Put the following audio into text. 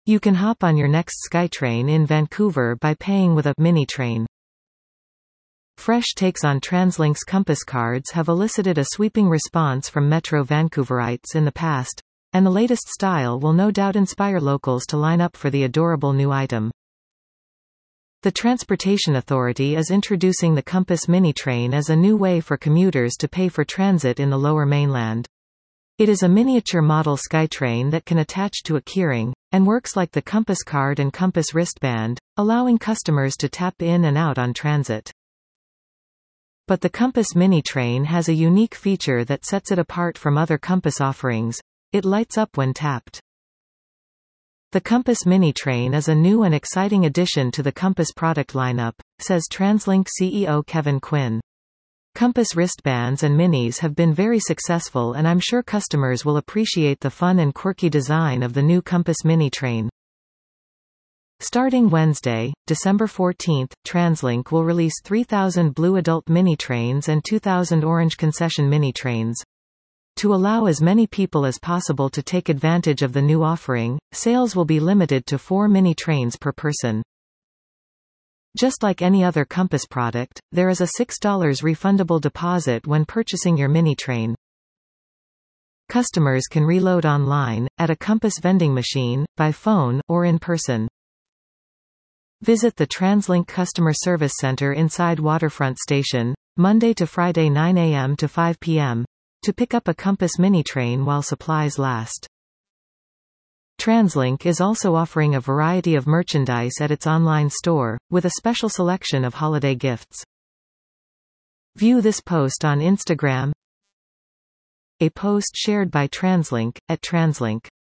You can hop on your next SkyTrain in Vancouver by paying with a mini train. Fresh takes on TransLink's Compass cards have elicited a sweeping response from Metro Vancouverites in the past, and the latest style will no doubt inspire locals to line up for the adorable new item. The Transportation Authority is introducing the Compass Mini Train as a new way for commuters to pay for transit in the Lower Mainland. It is a miniature model SkyTrain that can attach to a keyring, and works like the Compass card and Compass wristband, allowing customers to tap in and out on transit. But the Compass Mini Train has a unique feature that sets it apart from other Compass offerings: it lights up when tapped. The Compass Mini Train is a new and exciting addition to the Compass product lineup, says TransLink CEO Kevin Quinn. Compass wristbands and minis have been very successful, and I'm sure customers will appreciate the fun and quirky design of the new Compass Mini Train. Starting Wednesday, December 14, TransLink will release 3,000 blue adult mini trains and 2,000 orange concession mini trains. To allow as many people as possible to take advantage of the new offering, sales will be limited to 4 mini trains per person. Just like any other Compass product, there is a $6 refundable deposit when purchasing your mini train. Customers can reload online, at a Compass vending machine, by phone, or in person. Visit the TransLink Customer Service Center inside Waterfront Station, Monday to Friday 9 a.m. to 5 p.m., to pick up a Compass Mini Train while supplies last. TransLink is also offering a variety of merchandise at its online store, with a special selection of holiday gifts. View this post on Instagram. A post shared by TransLink, @TransLink.